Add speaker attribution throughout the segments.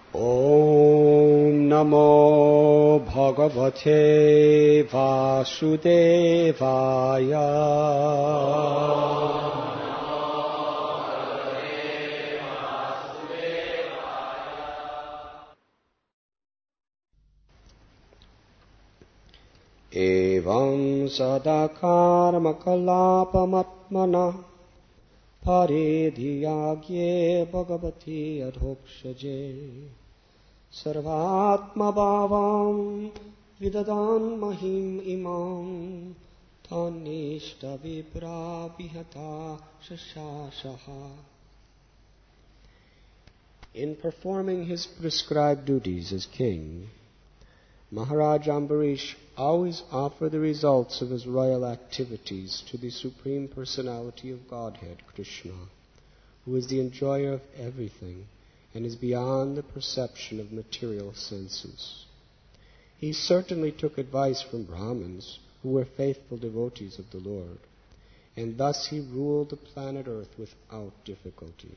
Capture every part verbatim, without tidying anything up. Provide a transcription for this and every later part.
Speaker 1: Om Namo Bhagavate Vasudevaya. Evam sadakarma kalapamatmana paridhyagye bhagavati adhokshaje sarvatma bhavam vidadan mahim imam tanishta vipra bihata shashashaha. In performing his prescribed duties as king, Maharaj Ambarish always offered the results of his royal activities to the Supreme Personality of Godhead, Krishna, who is the enjoyer of everything and is beyond the perception of material senses. He certainly took advice from Brahmins, who were faithful devotees of the Lord, and thus he ruled the planet Earth without difficulty.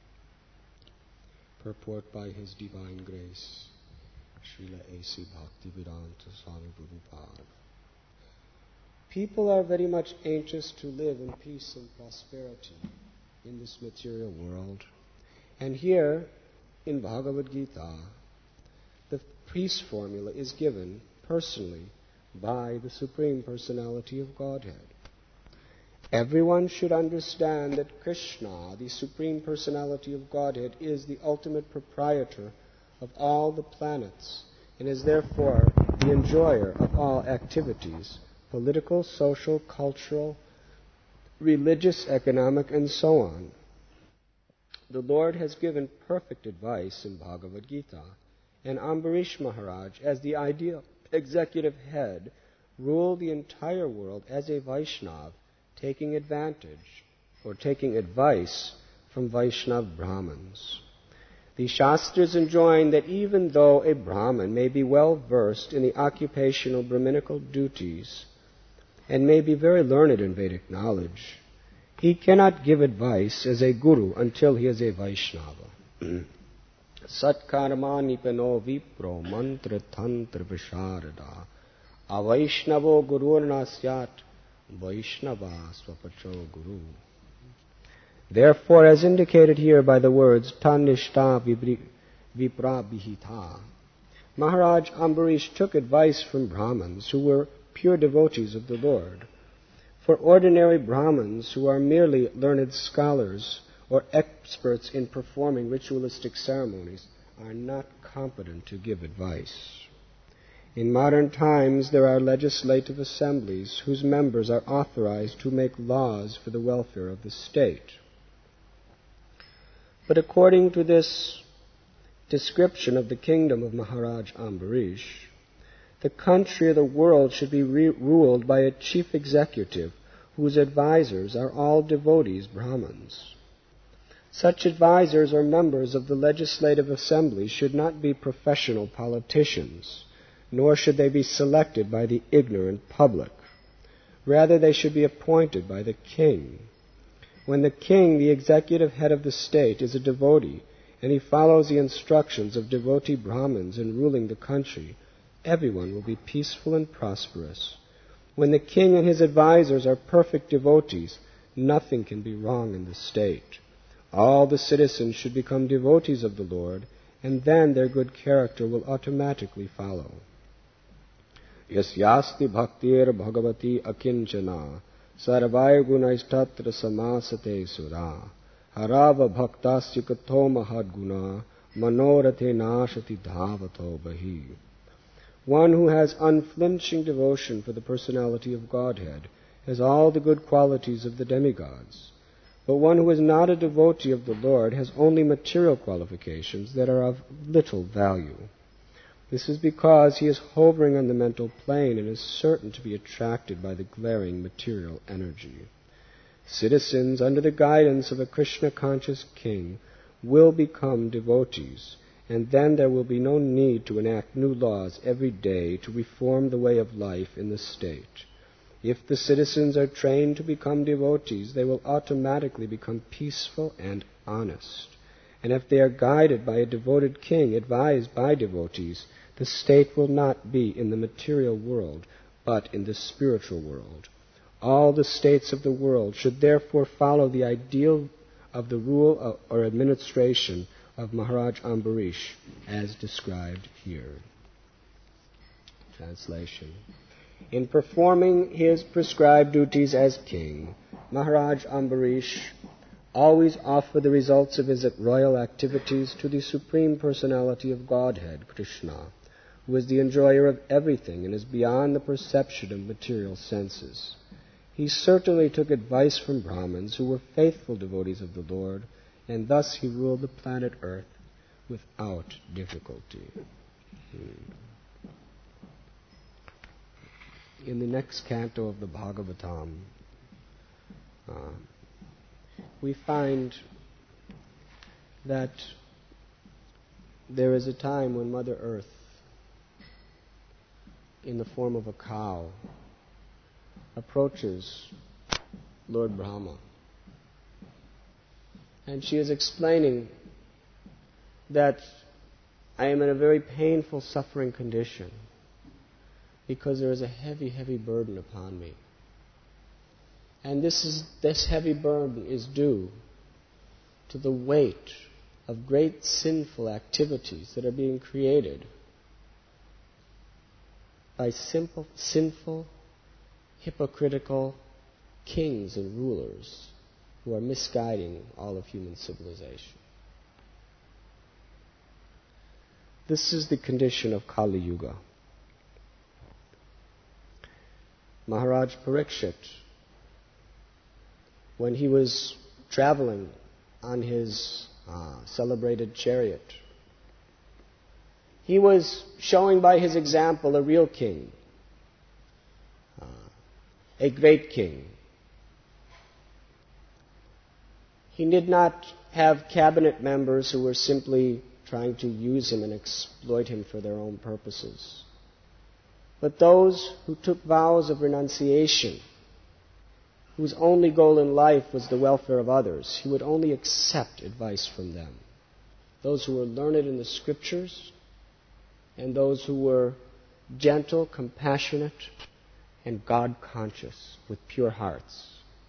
Speaker 1: Purport by His Divine Grace, Srila A C Bhaktivedanta Swami Prabhupada. People are very much anxious to live in peace and prosperity in this material world. And here, in Bhagavad Gita, the peace formula is given personally by the Supreme Personality of Godhead. Everyone should understand that Krishna, the Supreme Personality of Godhead, is the ultimate proprietor of all the planets and is therefore the enjoyer of all activities, political, social, cultural, religious, economic, and so on. The Lord has given perfect advice in Bhagavad Gita, and Ambarish Maharaj, as the ideal executive head, ruled the entire world as a Vaishnav, taking advantage or taking advice from Vaishnav Brahmins. The Shastras enjoin that even though a Brahmin may be well versed in the occupational Brahminical duties and may be very learned in Vedic knowledge, he cannot give advice as a guru until he is a Vaishnava. Satkarma nipano vipro mantra tantra visharada avaishnavo gurur nasyat vaishnava swapacho guru. Therefore, as indicated here by the words Tanishta Vipra Bihita, Maharaj Ambarish took advice from Brahmins who were pure devotees of the Lord. For ordinary Brahmins who are merely learned scholars or experts in performing ritualistic ceremonies are not competent to give advice. In modern times, there are legislative assemblies whose members are authorized to make laws for the welfare of the state. But according to this description of the kingdom of Maharaj Ambarish, the country or the world should be re- ruled by a chief executive whose advisors are all devotees, Brahmins. Such advisors or members of the legislative assembly should not be professional politicians, nor should they be selected by the ignorant public. Rather, they should be appointed by the king. When the king, the executive head of the state, is a devotee, and he follows the instructions of devotee Brahmins in ruling the country, everyone will be peaceful and prosperous. When the king and his advisors are perfect devotees, nothing can be wrong in the state. All the citizens should become devotees of the Lord, and then their good character will automatically follow. Yasyasti bhaktir bhagavati akinchana sarvaya gunaistatra samasate sura harava bhaktasya katho mahadguna manorathe nashati dhavato bahi. One who has unflinching devotion for the personality of Godhead has all the good qualities of the demigods. But one who is not a devotee of the Lord has only material qualifications that are of little value. This is because he is hovering on the mental plane and is certain to be attracted by the glaring material energy. Citizens, under the guidance of a Krishna-conscious king, will become devotees, and then there will be no need to enact new laws every day to reform the way of life in the state. If the citizens are trained to become devotees, they will automatically become peaceful and honest, And if they are guided by a devoted king, advised by devotees, the state will not be in the material world, but in the spiritual world. All the states of the world should therefore follow the ideal of the rule or administration of Maharaj Ambarish, as described here. Translation. In performing his prescribed duties as king, Maharaj Ambarish always offered the results of his royal activities to the Supreme Personality of Godhead, Krishna, who is the enjoyer of everything and is beyond the perception of material senses. He certainly took advice from Brahmins who were faithful devotees of the Lord, and thus he ruled the planet Earth without difficulty. Hmm. In the next canto of the Bhagavatam, uh, we find that there is a time when Mother Earth, in the form of a cow, approaches Lord Brahma. And she is explaining that I am in a very painful, suffering condition because there is a heavy, heavy burden upon me. And this is this heavy burden is due to the weight of great sinful activities that are being created by simple, sinful, hypocritical kings and rulers who are misguiding all of human civilization. This is the condition of Kali Yuga. Maharaj Parikshit, when he was traveling on his uh, celebrated chariot, he was showing by his example a real king, uh, a great king. He did not have cabinet members who were simply trying to use him and exploit him for their own purposes, but those who took vows of renunciation, whose only goal in life was the welfare of others. He would only accept advice from them. Those who were learned in the scriptures, and those who were gentle, compassionate, and God-conscious with pure hearts.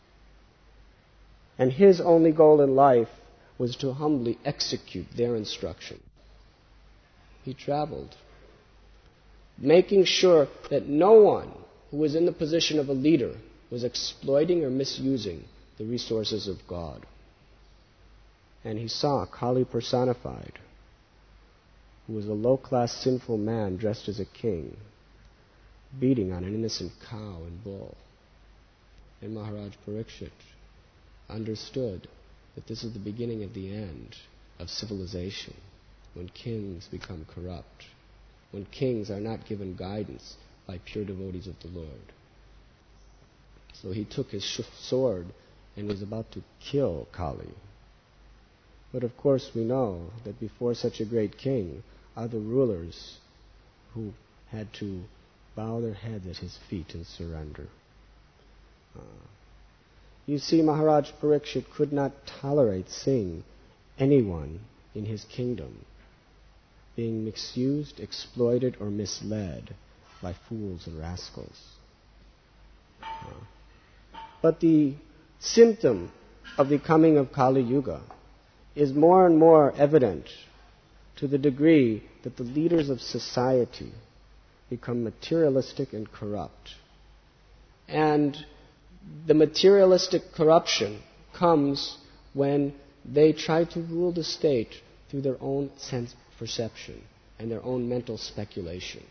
Speaker 1: And his only goal in life was to humbly execute their instruction. He traveled, making sure that no one who was in the position of a leader was exploiting or misusing the resources of God. And he saw Kali personified, who was a low-class sinful man dressed as a king, beating on an innocent cow and bull. And Maharaj Parikshit understood that this is the beginning of the end of civilization, when kings become corrupt, when kings are not given guidance by pure devotees of the Lord. So he took his sword and was about to kill Kali. But of course we know that before such a great king, other rulers who had to bow their heads at his feet and surrender. Uh, you see, Maharaj Parikshit could not tolerate seeing anyone in his kingdom being misused, exploited, or misled by fools and rascals. Uh, but the symptom of the coming of Kali Yuga is more and more evident to the degree that the leaders of society become materialistic and corrupt. And the materialistic corruption comes when they try to rule the state through their own sense perception and their own mental speculation.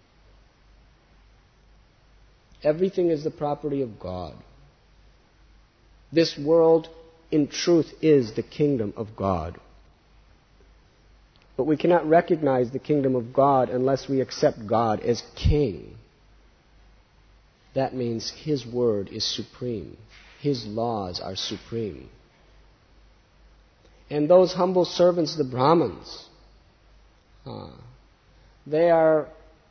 Speaker 1: Everything is the property of God. This world, in truth, is the kingdom of God. But we cannot recognize the kingdom of God unless we accept God as king. That means his word is supreme. His laws are supreme. And those humble servants, the Brahmins, uh, they are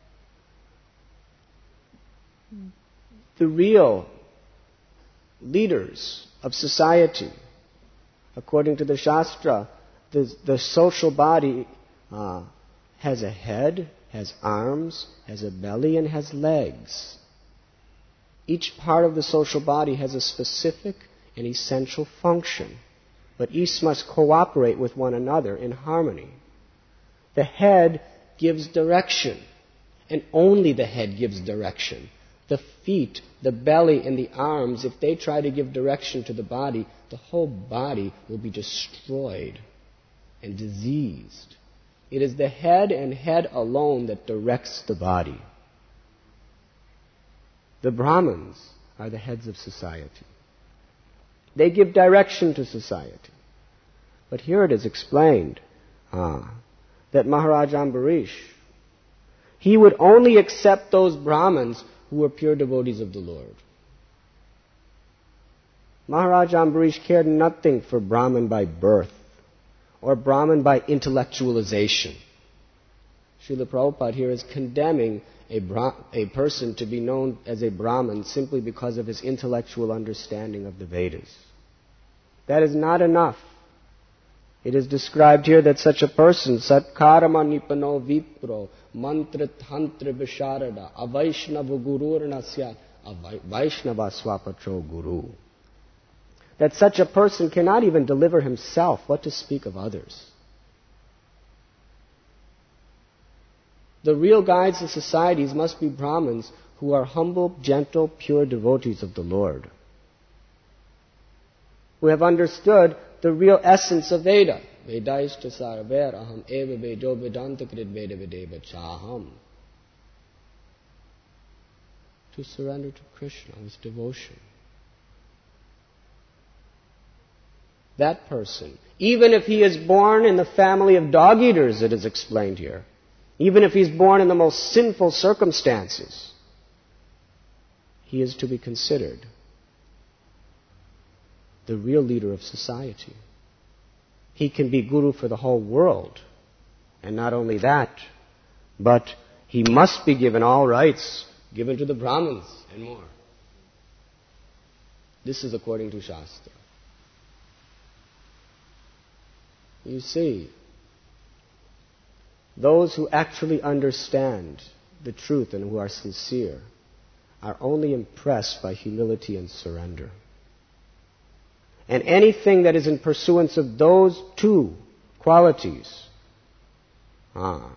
Speaker 1: the real leaders of society. According to the Shastra, the, the social body uh, has a head, has arms, has a belly, and has legs. Each part of the social body has a specific and essential function, but each must cooperate with one another in harmony. The head gives direction, and only the head gives direction. The feet, the belly, and the arms, if they try to give direction to the body, the whole body will be destroyed and diseased. It is the head and head alone that directs the body. The Brahmins are the heads of society. They give direction to society. But here it is explained ah, that Maharaj Ambarish, he would only accept those Brahmins who were pure devotees of the Lord. Maharaj Ambarish cared nothing for Brahmin by birth or Brahmin by intellectualization. Srila Prabhupada here is condemning a, Bra- a person to be known as a Brahmin simply because of his intellectual understanding of the Vedas. That is not enough. It is described here that such a person, Satkarama Nipano Vipro, Mantra Tantra Visharada, Avaishnava Guru Nasyat, Vaishnava Swapatro Guru. That such a person cannot even deliver himself, what to speak of others. The real guides of societies must be Brahmins who are humble, gentle, pure devotees of the Lord, who have understood the real essence of Veda. Vedaishta sarver aham eva vedo vedanta krid veda vedeva chaham. To surrender to Krishna is devotion. That person, even if he is born in the family of dog-eaters, it is explained here, even if he's born in the most sinful circumstances, he is to be considered the real leader of society. He can be guru for the whole world. And not only that, but he must be given all rights given to the Brahmins and more. This is according to Shastra. You see, those who actually understand the truth and who are sincere are only impressed by humility and surrender. And anything that is in pursuance of those two qualities, ah,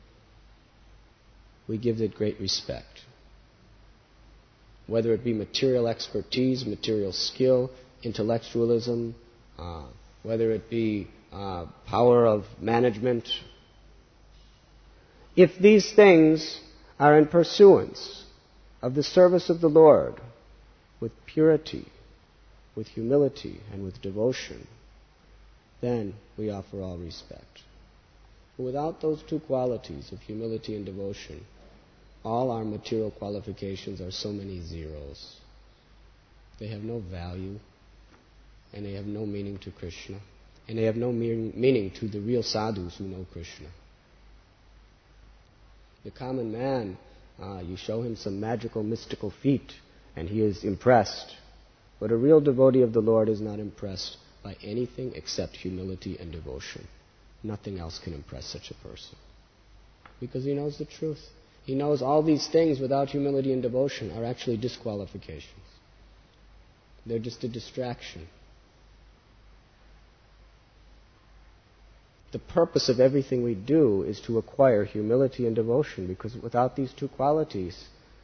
Speaker 1: we give it great respect. Whether it be material expertise, material skill, intellectualism, uh, whether it be uh, power of management. If these things are in pursuance of the service of the Lord with purity, with humility, and with devotion, then we offer all respect. But without those two qualities of humility and devotion, all our material qualifications are so many zeros. They have no value, and they have no meaning to Krishna, and they have no meaning, meaning to the real sadhus who know Krishna. The common man, uh, you show him some magical, mystical feat, and he is impressed. But a real devotee of the Lord is not impressed by anything except humility and devotion. Nothing else can impress such a person. Because he knows the truth. He knows all these things without humility and devotion are actually disqualifications. They're just a distraction. The purpose of everything we do is to acquire humility and devotion, because without these two qualities,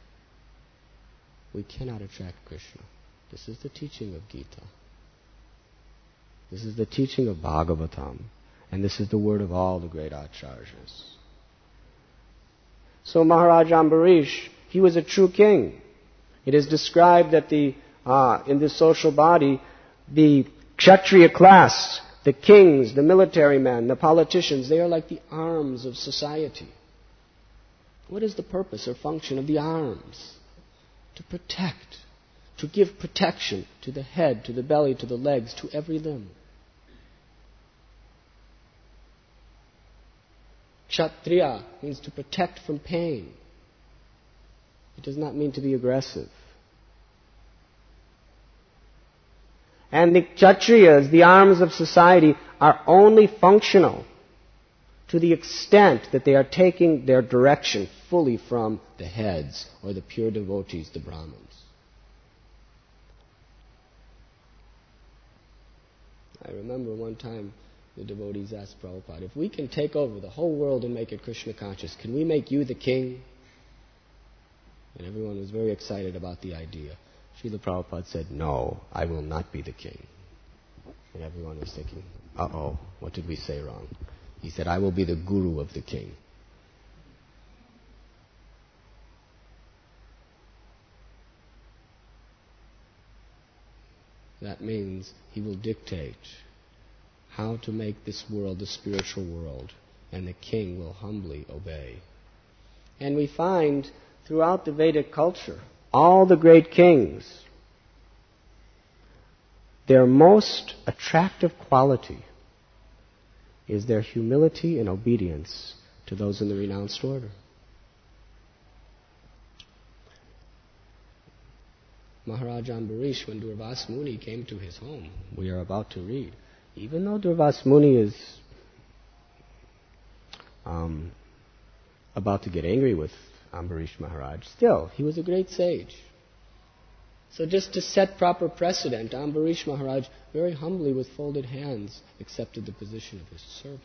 Speaker 1: we cannot attract Krishna. This is the teaching of Gita. This is the teaching of Bhagavatam. And this is the word of all the great acharyas. So Maharaj Ambarish, he was a true king. It is described that the uh, in this social body, the Kshatriya class, the kings, the military men, the politicians, they are like the arms of society. What is the purpose or function of the arms? To protect. To give protection to the head, to the belly, to the legs, to every limb. Kshatriya means to protect from pain. It does not mean to be aggressive. And the Kshatriyas, the arms of society, are only functional to the extent that they are taking their direction fully from the heads or the pure devotees, the Brahmins. I remember one time the devotees asked Prabhupada, if we can take over the whole world and make it Krishna conscious, can we make you the king? And everyone was very excited about the idea. Srila Prabhupada said, no, I will not be the king. And everyone was thinking, uh-oh, what did we say wrong? He said, I will be the guru of the king. That means he will dictate how to make this world the spiritual world, and the king will humbly obey. And we find throughout the Vedic culture, all the great kings, their most attractive quality is their humility and obedience to those in the renounced order. Maharaj Ambarish, when Durvas Muni came to his home, we are about to read, even though Durvas Muni is um, about to get angry with Ambarish Maharaj, still, he was a great sage. So just to set proper precedent, Ambarish Maharaj very humbly with folded hands accepted the position of his servant.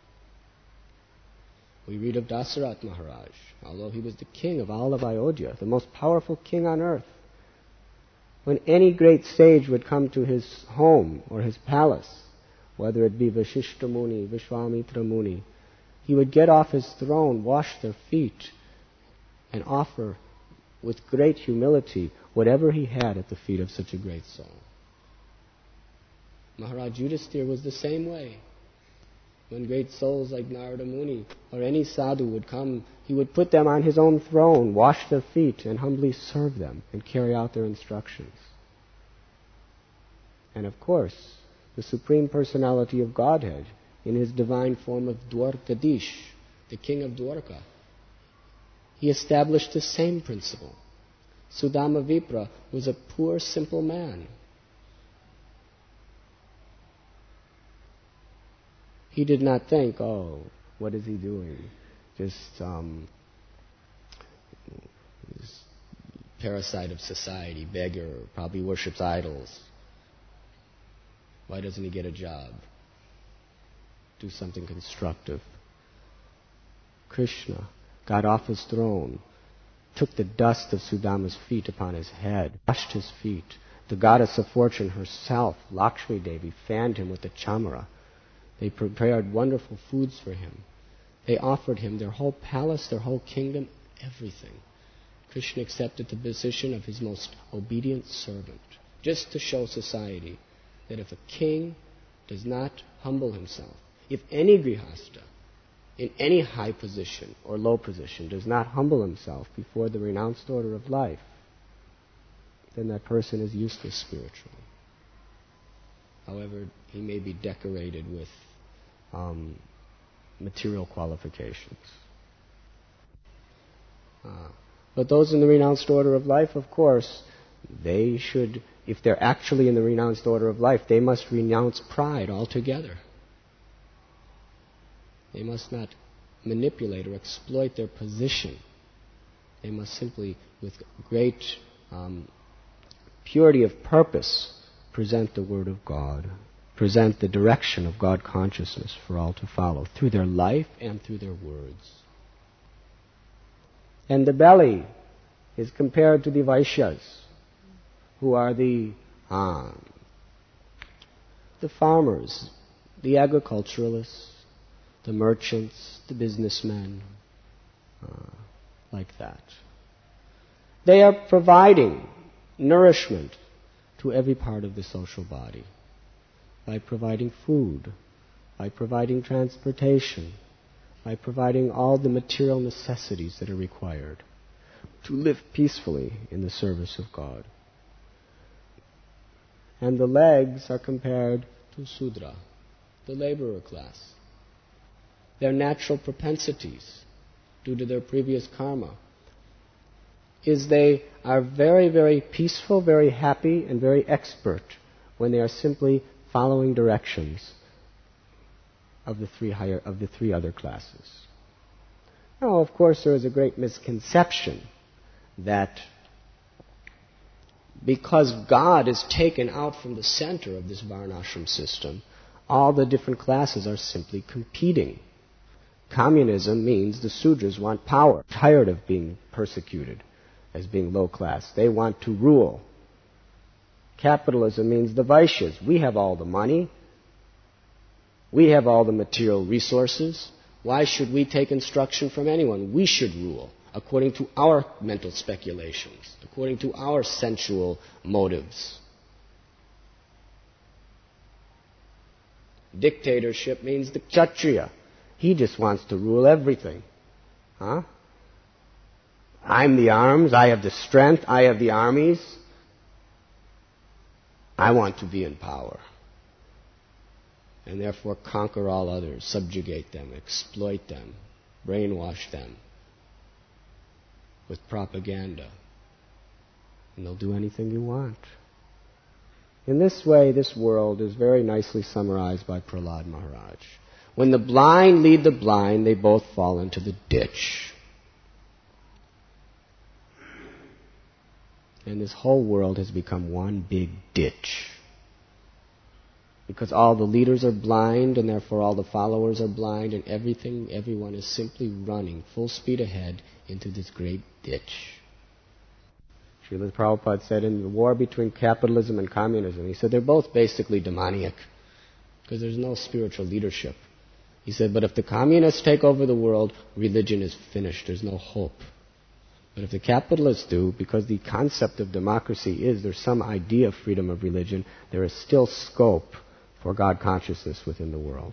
Speaker 1: We read of Dasarat Maharaj, although he was the king of all of Ayodhya, the most powerful king on earth. When any great sage would come to his home or his palace, whether it be Vashishta Muni, Vishwamitra Muni, he would get off his throne, wash their feet, and offer with great humility whatever he had at the feet of such a great soul. Maharaj Yudhisthira was the same way. When great souls like Narada Muni or any sadhu would come, he would put them on his own throne, wash their feet, and humbly serve them and carry out their instructions. And of course, the Supreme Personality of Godhead, in his divine form of Dwarkadish, the king of Dwarka, he established the same principle. Sudama Vipra was a poor, simple man. He did not think, oh, what is he doing? Just um, parasite of society, beggar, probably worships idols. Why doesn't he get a job? Do something constructive. Krishna got off his throne, took the dust of Sudama's feet upon his head, washed his feet. The goddess of fortune herself, Lakshmi Devi, fanned him with the chamara. They prepared wonderful foods for him. They offered him their whole palace, their whole kingdom, everything. Krishna accepted the position of his most obedient servant, just to show society that if a king does not humble himself, if any grihasta in any high position or low position does not humble himself before the renounced order of life, then that person is useless spiritually. However, he may be decorated with um, material qualifications. Uh, but those in the renounced order of life, of course, they should, if they're actually in the renounced order of life, they must renounce pride altogether. They must not manipulate or exploit their position. They must simply, with great um, purity of purpose, present the Word of God, present the direction of God consciousness for all to follow, through their life and through their words. And the belly is compared to the Vaishyas, who are the, uh, the farmers, the agriculturalists, the merchants, the businessmen, uh, like that. They are providing nourishment to every part of the social body by providing food, by providing transportation, by providing all the material necessities that are required to live peacefully in the service of God. And the legs are compared to Sudra, the laborer class. Their natural propensities, due to their previous karma, is they are very, very peaceful, very happy, and very expert when they are simply following directions of the three higher of the three other classes. Now, of course, there is a great misconception that because God is taken out from the center of this Varnashram system, all the different classes are simply competing. Communism means the Sudras want power, tired of being persecuted as being low class. They want to rule. Capitalism means the Vaishyas. We have all the money. We have all the material resources. Why should we take instruction from anyone? We should rule according to our mental speculations, according to our sensual motives. Dictatorship means the Kshatriya. He just wants to rule everything. Huh? I'm the arms, I have the strength, I have the armies. I want to be in power. And therefore conquer all others, subjugate them, exploit them, brainwash them with propaganda. And they'll do anything you want. In this way, this world is very nicely summarized by Prahlad Maharaj. When the blind lead the blind, they both fall into the ditch. And this whole world has become one big ditch. Because all the leaders are blind, and therefore all the followers are blind, and everything, everyone is simply running full speed ahead into this great ditch. Srila Prabhupada said in the war between capitalism and communism, he said they're both basically demoniac, because there's no spiritual leadership. He said, but if the communists take over the world, religion is finished. There's no hope. But if the capitalists do, because the concept of democracy is there's some idea of freedom of religion, there is still scope for God consciousness within the world.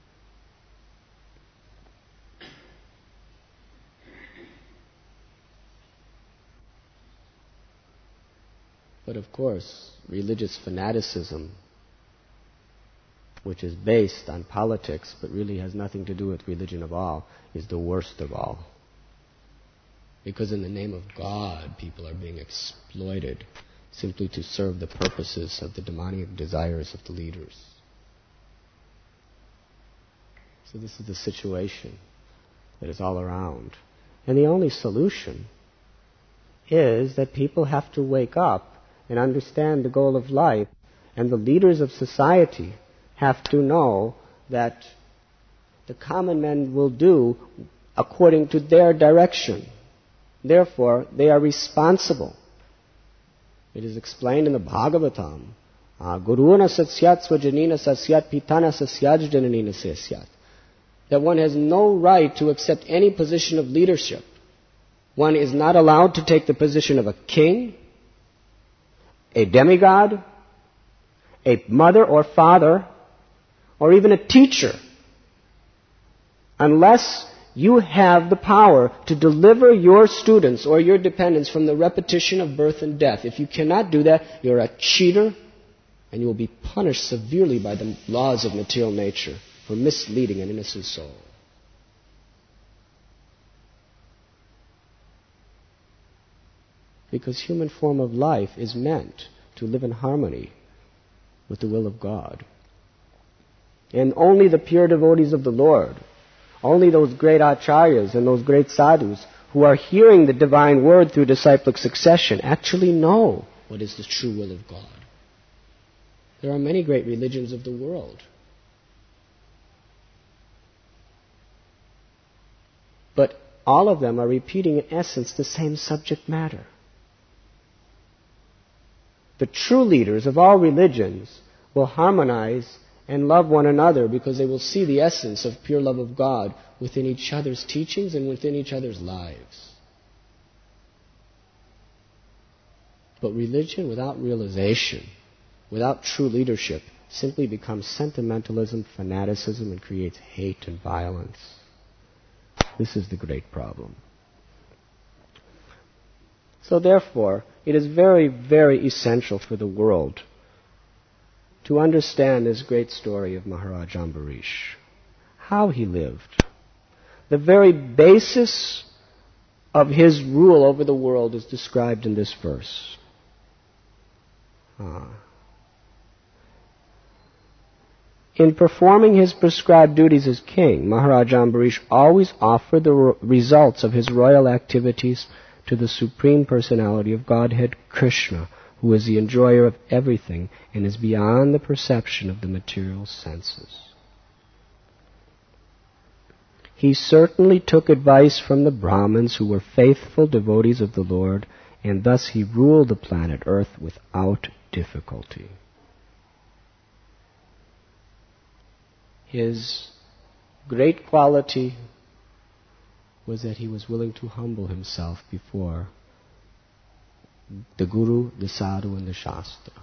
Speaker 1: But of course, religious fanaticism, which is based on politics but really has nothing to do with religion at all, is the worst of all. Because in the name of God, people are being exploited simply to serve the purposes of the demonic desires of the leaders. So this is the situation that is all around. And the only solution is that people have to wake up and understand the goal of life, and the leaders of society have to know that the common men will do according to their direction. Therefore, they are responsible. It is explained in the Bhagavatam, Guruna sasyat swajanina sasyat pitana sasyat jananina sasyat, that one has no right to accept any position of leadership. One is not allowed to take the position of a king, a demigod, a mother or father, or even a teacher, unless you have the power to deliver your students or your dependents from the repetition of birth and death. If you cannot do that, you're a cheater, and you will be punished severely by the laws of material nature for misleading an innocent soul. Because human form of life is meant to live in harmony with the will of God. And only the pure devotees of the Lord, only those great acharyas and those great sadhus who are hearing the divine word through disciplic succession actually know what is the true will of God. There are many great religions of the world. But all of them are repeating in essence the same subject matter. The true leaders of all religions will harmonize and love one another because they will see the essence of pure love of God within each other's teachings and within each other's lives. But religion without realization, without true leadership, simply becomes sentimentalism, fanaticism, and creates hate and violence. This is the great problem. So therefore, it is very, very essential for the world to understand this great story of Maharaj Ambarish, how he lived. The very basis of his rule over the world is described in this verse. Ah. In performing his prescribed duties as king, Maharaja Ambarish always offered the re- results of his royal activities to the Supreme Personality of Godhead, Krishna, who is the enjoyer of everything and is beyond the perception of the material senses. He certainly took advice from the Brahmins, who were faithful devotees of the Lord, and thus he ruled the planet Earth without difficulty. His great quality was that he was willing to humble himself before the Guru, the Sadhu, and the Shastra.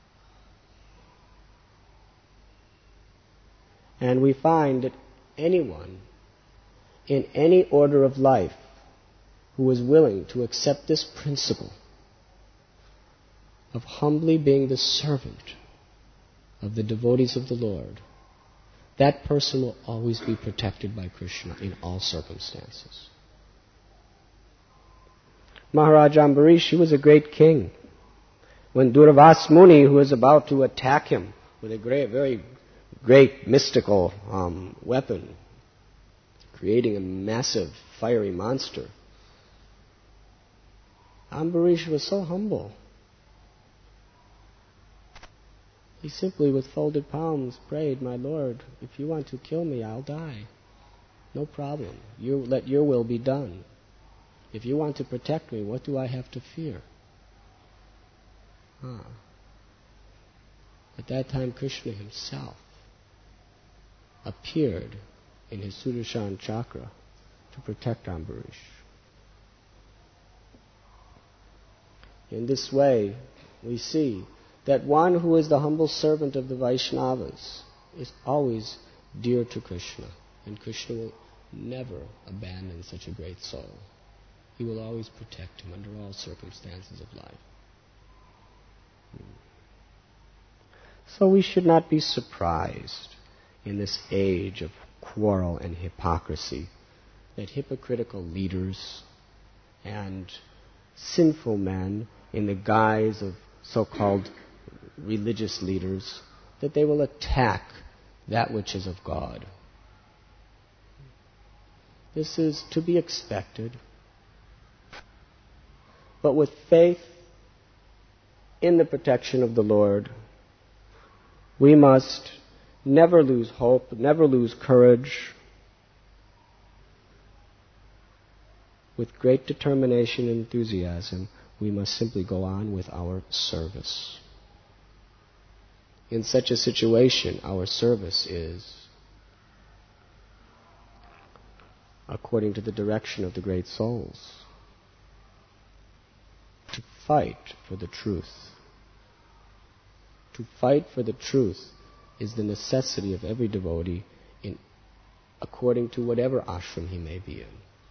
Speaker 1: And we find that anyone in any order of life who is willing to accept this principle of humbly being the servant of the devotees of the Lord, that person will always be protected by Krishna in all circumstances. Maharaja Ambarish, he was a great king. When Durvas Muni, who was about to attack him with a great, very great mystical um, weapon, creating a massive fiery monster, Ambarish was so humble. He simply, with folded palms, prayed, "My Lord, if you want to kill me, I'll die. No problem. You let your will be done. If you want to protect me, what do I have to fear?" Huh. At that time, Krishna himself appeared in his Sudarshan chakra to protect Ambarish. In this way, we see that one who is the humble servant of the Vaishnavas is always dear to Krishna, and Krishna will never abandon such a great soul. He will always protect him under all circumstances of life. So we should not be surprised in this age of quarrel and hypocrisy that hypocritical leaders and sinful men in the guise of so-called religious leaders, that they will attack that which is of God. This is to be expected. But with faith in the protection of the Lord, we must never lose hope, never lose courage. With great determination and enthusiasm, we must simply go on with our service. In such a situation, our service is according to the direction of the great souls, to fight for the truth. To fight for the truth is the necessity of every devotee in according to whatever ashram he may be in.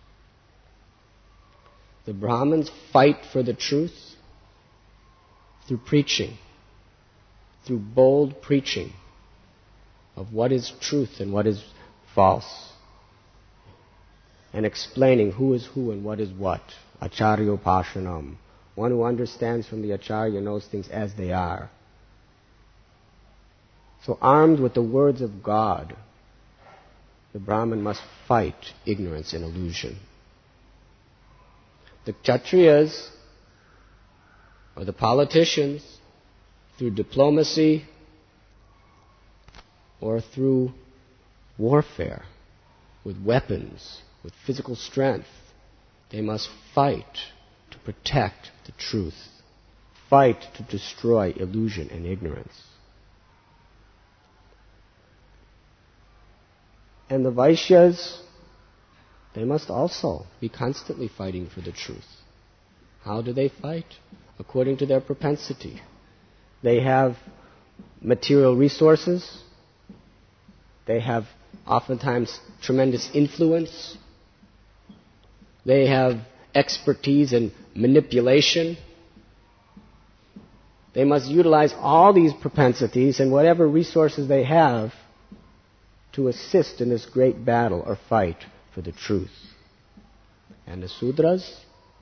Speaker 1: The Brahmins fight for the truth through preaching, through bold preaching of what is truth and what is false, and explaining who is who and what is what. Acharya Pashanam. One who understands from the Acharya knows things as they are. So armed with the words of God, the Brahmin must fight ignorance and illusion. The Kshatriyas, or the politicians, through diplomacy or through warfare, with weapons, with physical strength, they must fight to protect the truth, fight to destroy illusion and ignorance. And the Vaishyas, they must also be constantly fighting for the truth. How do they fight? According to their propensity. They have material resources. They have oftentimes tremendous influence. They have expertise in manipulation. They must utilize all these propensities and whatever resources they have to assist in this great battle or fight for the truth. And the Sudras,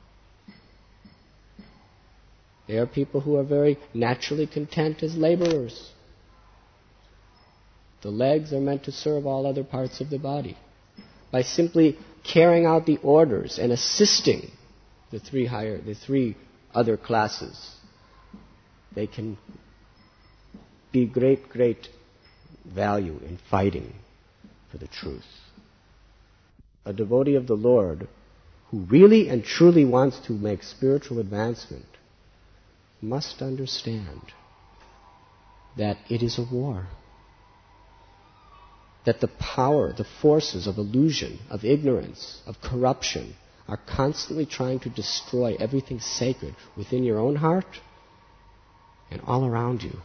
Speaker 1: they are people who are very naturally content as laborers. The legs are meant to serve all other parts of the body. By simply carrying out the orders and assisting the three higher, the three other classes, they can be great, great value in fighting for the truth. A devotee of the Lord who really and truly wants to make spiritual advancement must understand that it is a war. That the power, the forces of illusion, of ignorance, of corruption are constantly trying to destroy everything sacred within your own heart and all around you.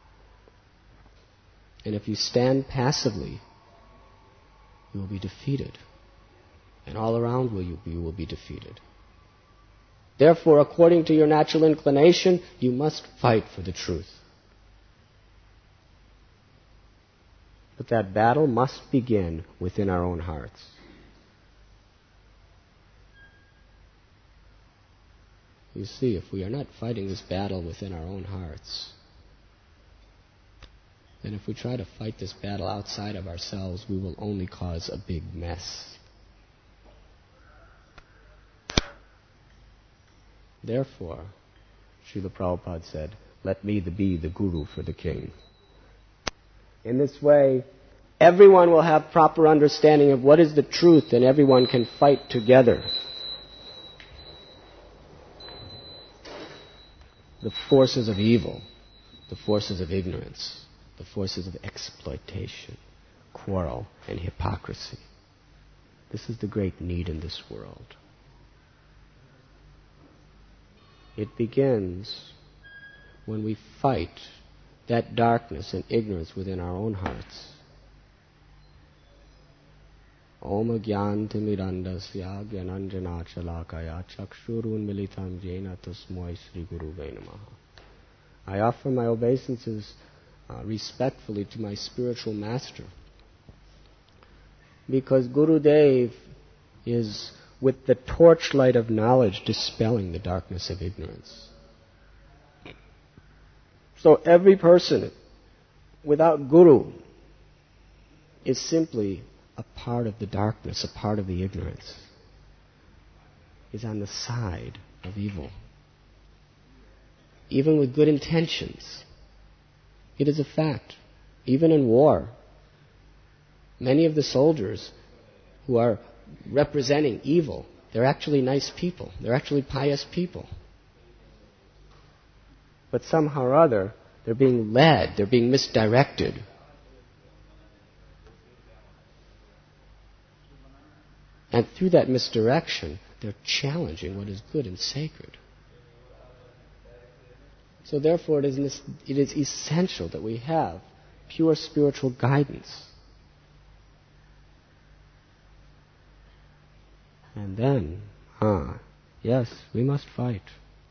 Speaker 1: And if you stand passively, you will be defeated. And all around you, you will be defeated. Therefore, according to your natural inclination, you must fight for the truth. But that battle must begin within our own hearts. You see, if we are not fighting this battle within our own hearts, then if we try to fight this battle outside of ourselves, we will only cause a big mess. Therefore, Srila Prabhupada said, let me be the guru for the king. In this way, everyone will have proper understanding of what is the truth, and everyone can fight together. The forces of evil, the forces of ignorance, the forces of exploitation, quarrel, and hypocrisy. This is the great need in this world. It begins when we fight that darkness and ignorance within our own hearts. Om Gyantimirandasya Gyananjana Chalakaya Chakshurun Militam Jena Tasmoi Sri Guru Namaha. I offer my obeisances uh, respectfully to my spiritual master, because Gurudev is with the torchlight of knowledge dispelling the darkness of ignorance. So every person without Guru is simply a part of the darkness, a part of the ignorance, is on the side of evil. Even with good intentions, it is a fact. Even in war, many of the soldiers who are representing evil, they're actually nice people. They're actually pious people. But somehow or other, they're being led, they're being misdirected. And through that misdirection, they're challenging what is good and sacred. So therefore, it is, it is essential that we have pure spiritual guidance. And then, ah, yes, we must fight.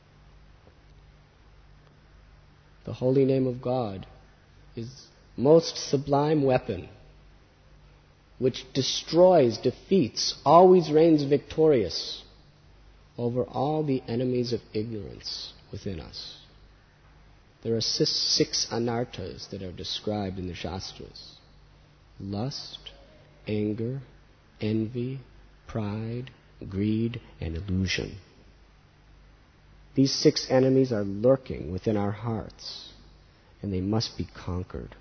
Speaker 1: The holy name of God is most sublime weapon, which destroys, defeats, always reigns victorious over all the enemies of ignorance within us. There are six, six anarthas that are described in the Shastras: lust, anger, envy, pride, greed, and illusion. These six enemies are lurking within our hearts, and they must be conquered.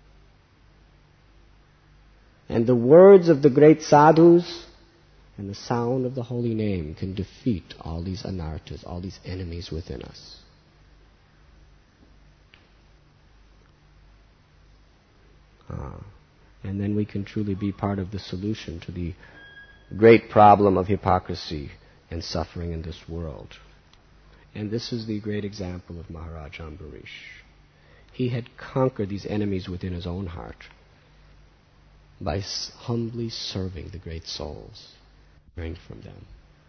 Speaker 1: And the words of the great sadhus and the sound of the holy name can defeat all these anarthas, all these enemies within us. Ah, and then we can truly be part of the solution to the great problem of hypocrisy and suffering in this world. And this is the great example of Maharaj Ambarish. He had conquered these enemies within his own heart by humbly serving the great souls, learning from them.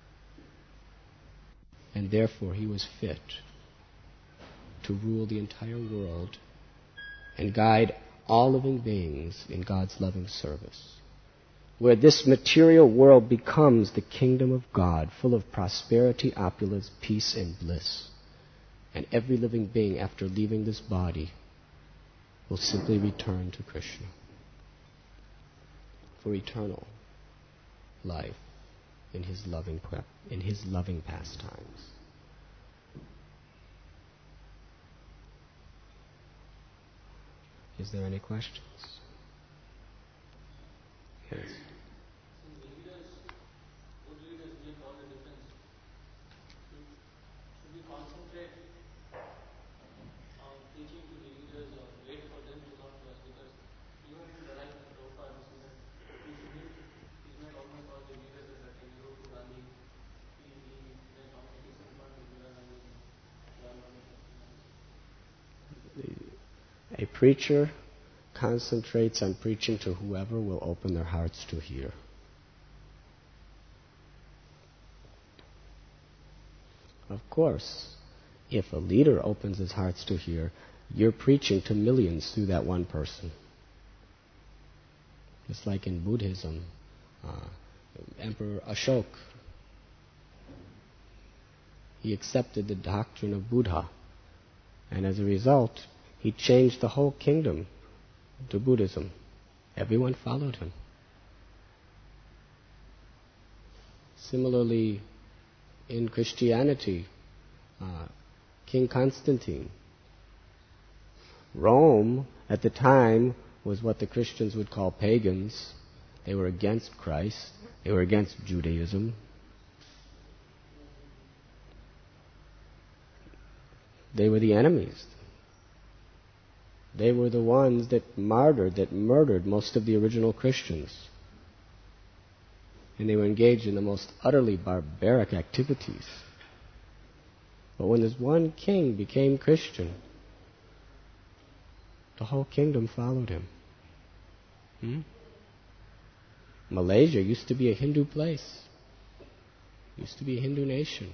Speaker 1: And therefore he was fit to rule the entire world and guide all living beings in God's loving service, where this material world becomes the kingdom of God, full of prosperity, opulence, peace, and bliss. And every living being, after leaving this body, will simply return to Krishna. for eternal life in his loving in his loving pastimes. Is there any questions? Yes. A preacher concentrates on preaching to whoever will open their hearts to hear. Of course, if a leader opens his hearts to hear, you're preaching to millions through that one person. It's like in Buddhism, uh, Emperor Ashoka, he accepted the doctrine of Buddha, and as a result, he changed the whole kingdom to Buddhism. Everyone followed him. Similarly, in Christianity, uh, King Constantine, Rome at the time was what the Christians would call pagans. They were against Christ. They were against Judaism. They were the enemies. They were the ones that martyred, that murdered most of the original Christians. And they were engaged in the most utterly barbaric activities. But when this one king became Christian, the whole kingdom followed him. Hmm? Malaysia used to be a Hindu place. Used to be a Hindu nation.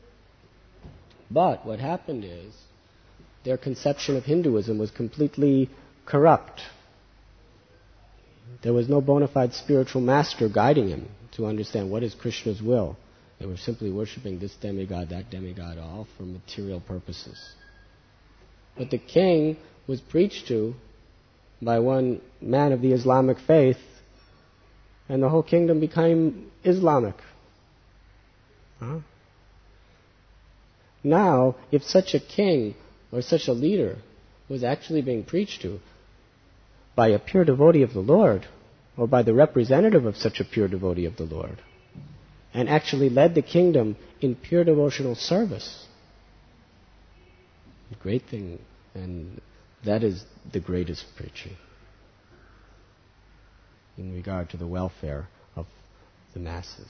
Speaker 1: But what happened is, their conception of Hinduism was completely corrupt. There was no bona fide spiritual master guiding him to understand what is Krishna's will. They were simply worshipping this demigod, that demigod, all for material purposes. But the king was preached to by one man of the Islamic faith, and the whole kingdom became Islamic. Huh? Now, if such a king or such a leader was actually being preached to by a pure devotee of the Lord, or by the representative of such a pure devotee of the Lord, and actually led the kingdom in pure devotional service, a great thing, and that is the greatest preaching in regard to the welfare of the masses.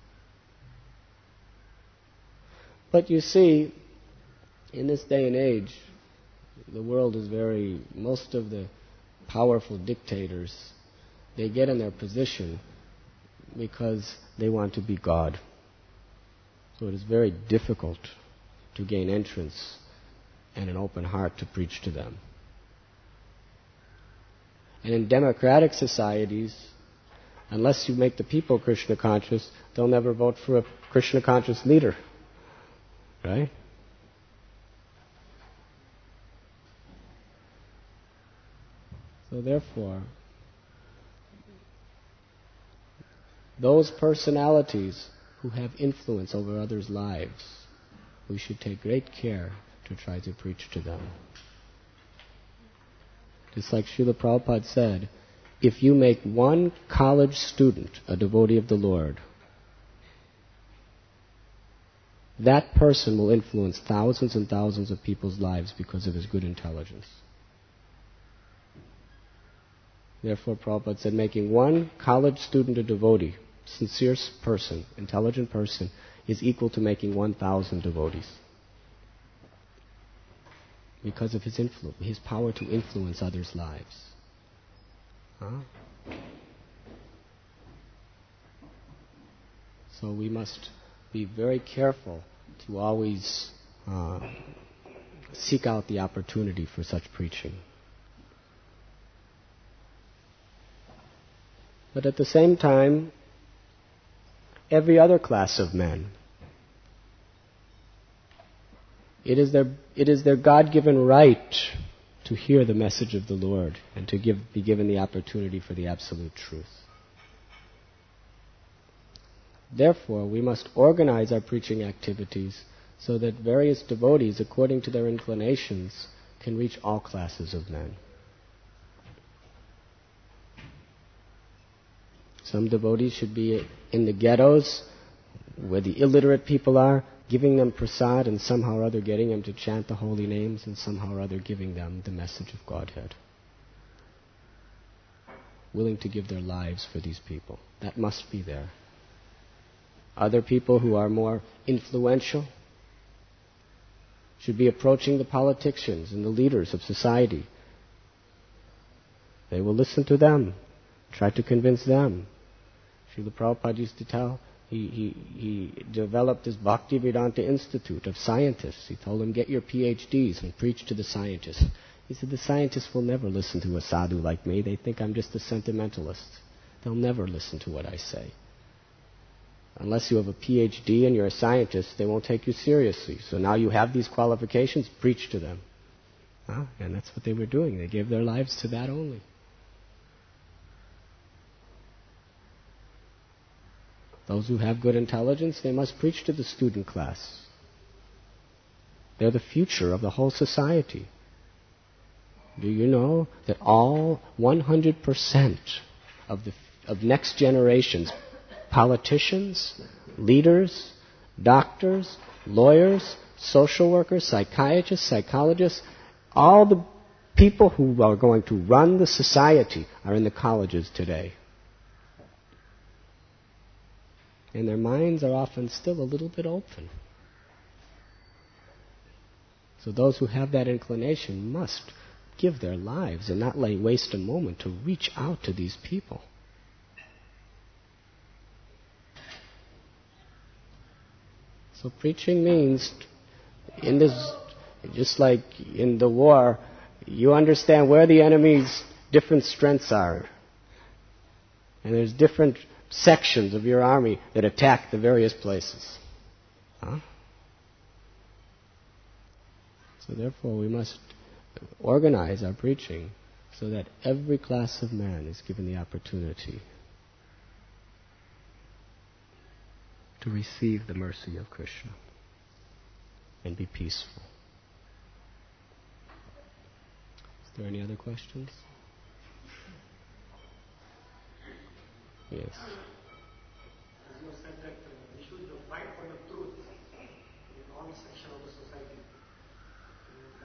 Speaker 1: But you see, in this day and age, the world is very, most of the powerful dictators, they get in their position because they want to be God. So it is very difficult to gain entrance and an open heart to preach to them. And in democratic societies, unless you make the people Krishna conscious, they'll never vote for a Krishna conscious leader. Right? So therefore, those personalities who have influence over others' lives, we should take great care to try to preach to them. Just like Srila Prabhupada said, if you make one college student a devotee of the Lord, that person will influence thousands and thousands of people's lives because of his good intelligence. Therefore, Prabhupada said, making one college student a devotee, sincere person, intelligent person, is equal to making one thousand devotees. Because of his influence, his power to influence others' lives. Huh? So we must be very careful to always uh, seek out the opportunity for such preaching. But at the same time, every other class of men, it is their it is their God-given right to hear the message of the Lord and to give, be given the opportunity for the absolute truth. Therefore, we must organize our preaching activities so that various devotees, according to their inclinations, can reach all classes of men. Some devotees should be in the ghettos, where the illiterate people are, giving them prasad and somehow or other getting them to chant the holy names and somehow or other giving them the message of Godhead. Willing to give their lives for these people. That must be there. Other people who are more influential should be approaching the politicians and the leaders of society. They will listen to them, try to convince them. Srila Prabhupada used to tell, he, he, he developed this Bhaktivedanta Institute of scientists. He told them, get your P H Ds and preach to the scientists. He said, the scientists will never listen to a sadhu like me. They think I'm just a sentimentalist. They'll never listen to what I say. Unless you have a P H D and you're a scientist, they won't take you seriously. So now you have these qualifications, preach to them. Huh? And that's what they were doing. They gave their lives to that only. Those who have good intelligence, they must preach to the student class. They're the future of the whole society. Do you know that all one hundred percent of the of next generations, politicians, leaders, doctors, lawyers, social workers, psychiatrists, psychologists, all the people who are going to run the society are in the colleges today. And their minds are often still a little bit open. So those who have that inclination must give their lives and not lay waste a moment to reach out to these people. So preaching means, in this, just like in the war, you understand where the enemy's different strengths are. And there's different sections of your army that attack the various places. Huh? So therefore we must organize our preaching so that every class of man is given the opportunity to receive the mercy of Krishna and be peaceful. Is there any other questions? Yes.
Speaker 2: As you said that uh, we should fight for the truth in all sections of the society. And,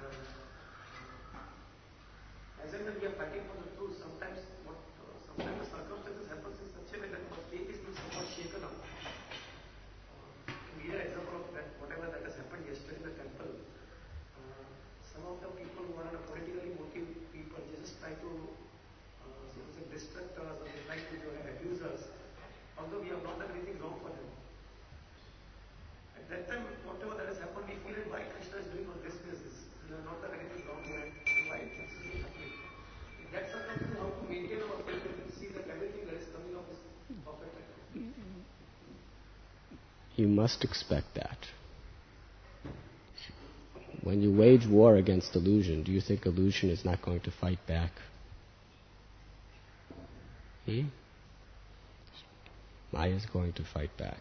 Speaker 2: uh, as and when we are fighting for the truth, sometimes what uh, sometimes the circumstances happen in such a way that our faith is being somewhat shaken up. Uh, to give an example of that, whatever that has happened yesterday in the temple, uh, some of the people who are politically motivated people, they just try to uh, so to say distract us, or they try to abuse us. Although we have not done anything wrong for them. At that time, whatever that has happened, we feel why Krishna is doing on this basis. We have not done anything wrong here. Why this is happening? In that circumstance, how to maintain our faith and see that everything that is coming up is perfect.
Speaker 1: You must expect that. When you wage war against illusion, do you think illusion is not going to fight back? Hmm? Maya is going to fight back.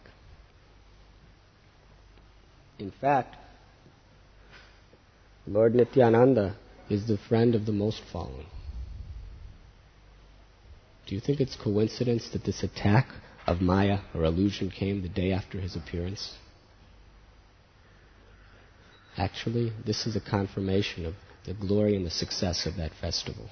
Speaker 1: In fact, Lord Nityananda is the friend of the most fallen. Do you think it's coincidence that this attack of Maya or illusion came the day after his appearance? Actually, this is a confirmation of the glory and the success of that festival.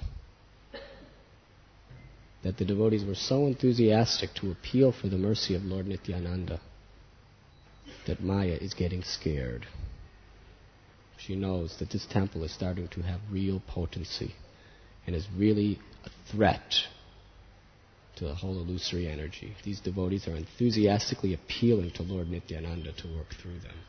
Speaker 1: That the devotees were so enthusiastic to appeal for the mercy of Lord Nityananda that Maya is getting scared. She knows that this temple is starting to have real potency and is really a threat to the whole illusory energy. These devotees are enthusiastically appealing to Lord Nityananda to work through them.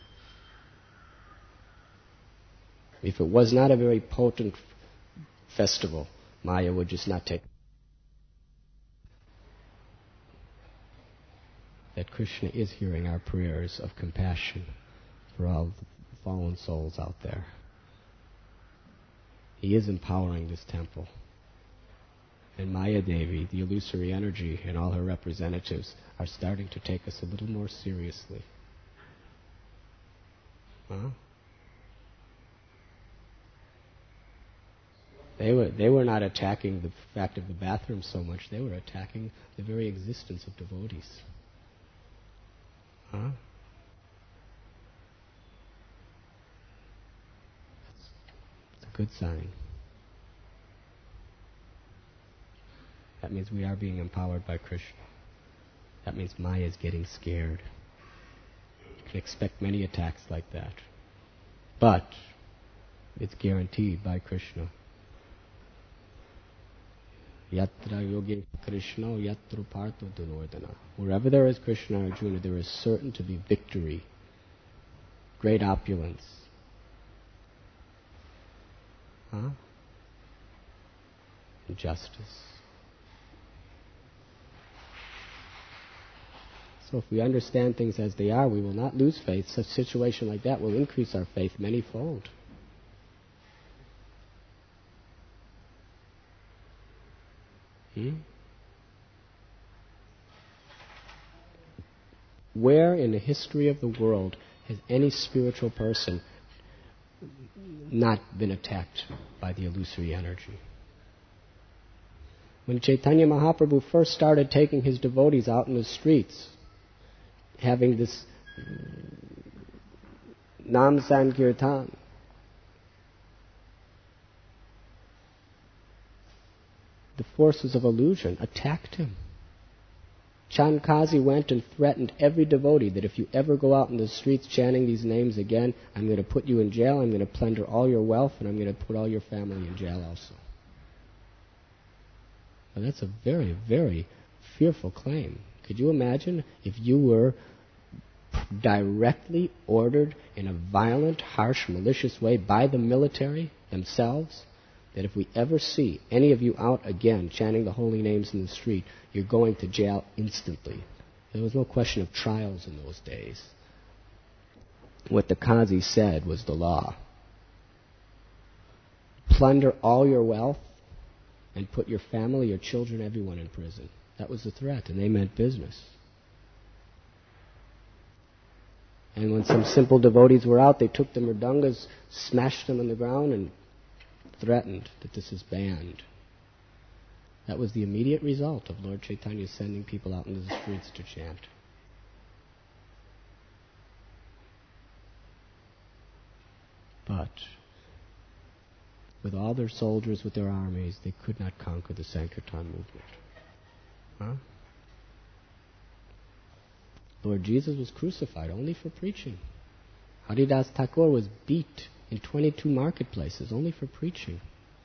Speaker 1: If it was not a very potent festival, Maya would just not take. That Krishna is hearing our prayers of compassion for all the fallen souls out there. He is empowering this temple. And Maya Devi, the illusory energy, and all her representatives are starting to take us a little more seriously. Huh? They were, they were not attacking the fact of the bathroom so much, they were attacking the very existence of devotees. Huh? It's a good sign. That means we are being empowered by Krishna. That means Maya is getting scared. You can expect many attacks like that. But it's guaranteed by Krishna. Yatra yogi Krishna, yatra partha dunordana. Wherever there is Krishna Arjuna, there is certain to be victory, great opulence. Huh? And justice. So if we understand things as they are, we will not lose faith. Such a situation like that will increase our faith manyfold. Hmm? Where in the history of the world has any spiritual person not been attacked by the illusory energy? When Chaitanya Mahaprabhu first started taking his devotees out in the streets, having this Nam Sankirtan, the forces of illusion attacked him. Chankazi went and threatened every devotee that if you ever go out in the streets chanting these names again, I'm going to put you in jail, I'm going to plunder all your wealth, and I'm going to put all your family in jail also. Now that's a very, very fearful claim. Could you imagine if you were directly ordered in a violent, harsh, malicious way by the military themselves, that if we ever see any of you out again chanting the holy names in the street, you're going to jail instantly. There was no question of trials in those days. What the Qazi said was the law. Plunder all your wealth and put your family, your children, everyone in prison. That was the threat, and they meant business. And when some simple devotees were out, they took the mridangas, smashed them on the ground, and threatened that this is banned. That was the immediate result of Lord Chaitanya sending people out into the streets to chant. But with all their soldiers, with their armies, they could not conquer the Sankirtan movement. Huh? Lord Jesus was crucified only for preaching. Haridas Thakur was beat in twenty-two marketplaces only for preaching.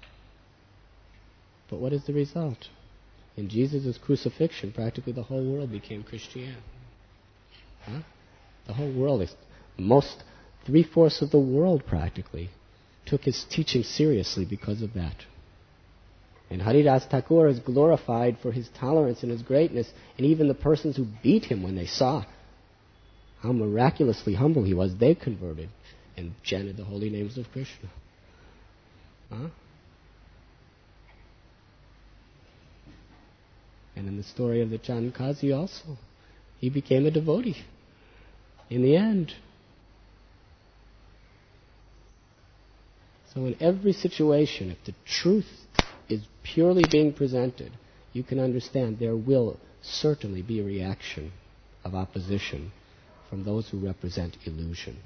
Speaker 1: But what is the result? In Jesus' crucifixion, practically the whole world became Christian. Huh? The whole world, most, three-fourths of the world practically, took his teaching seriously because of that. And Haridas Thakur is glorified for his tolerance and his greatness, and even the persons who beat him, when they saw how miraculously humble he was, they converted and chanted the holy names of Krishna. Huh? And in the story of the Chankazi also, he became a devotee in the end. So in every situation, if the truth is purely being presented, you can understand there will certainly be a reaction of opposition from those who represent illusion.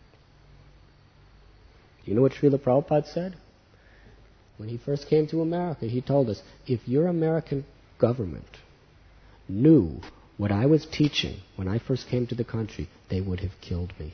Speaker 1: Do you know what Srila Prabhupada said? When he first came to America, he told us, if your American government knew what I was teaching when I first came to the country, they would have killed me.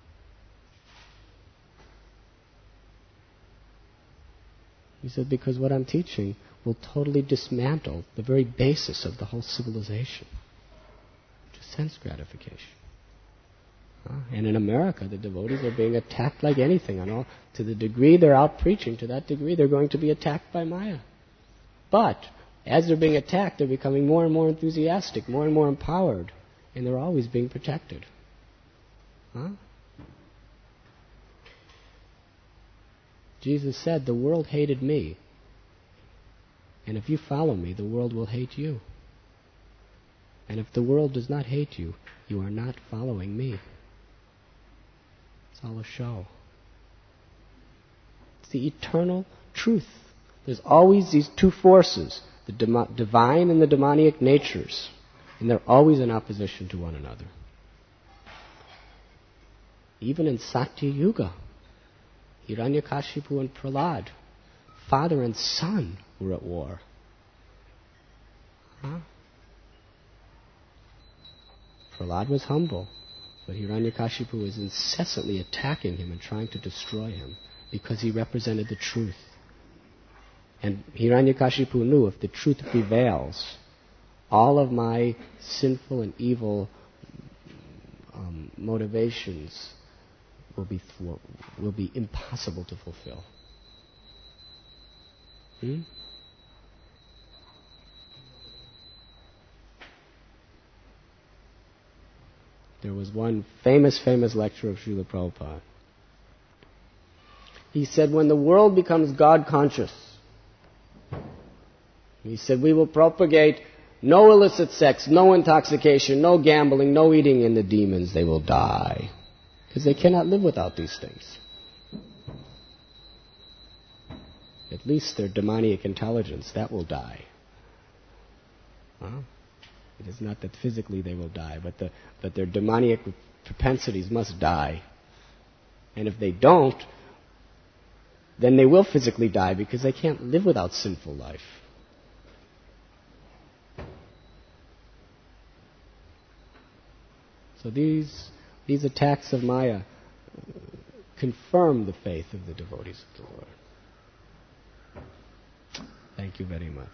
Speaker 1: He said, because what I'm teaching will totally dismantle the very basis of the whole civilization, which is sense gratification. Uh, and in America, the devotees are being attacked like anything. And all, to the degree they're out preaching, to that degree they're going to be attacked by Maya. But as they're being attacked, they're becoming more and more enthusiastic, more and more empowered, and they're always being protected. Huh? Jesus said, the world hated me, And if you follow me, the world will hate you. And if the world does not hate you, you are not following me. It's all a show. It's the eternal truth. There's always these two forces, the dem- divine and the demoniac natures, and they're always in opposition to one another. Even in Satya Yuga, Hiranyakashipu and Prahlad, father and son were at war. Huh? Prahlad was humble, but Hiranyakashipu was incessantly attacking him and trying to destroy him because he represented the truth. And Hiranyakashipu knew if the truth prevails, all of my sinful and evil um, motivations will be thwart, will be impossible to fulfill. Hmm? There was one famous, famous lecture of Srila Prabhupada. He said, when the world becomes God-conscious, he said, we will propagate no illicit sex, no intoxication, no gambling, no eating in the demons. They will die. Because they cannot live without these things. At least their demoniac intelligence, that will die. Huh? It is not that physically they will die, but, the, but their demoniac propensities must die. And if they don't, then they will physically die because they can't live without sinful life. So these these attacks of Maya confirm the faith of the devotees of the Lord. Thank you very much.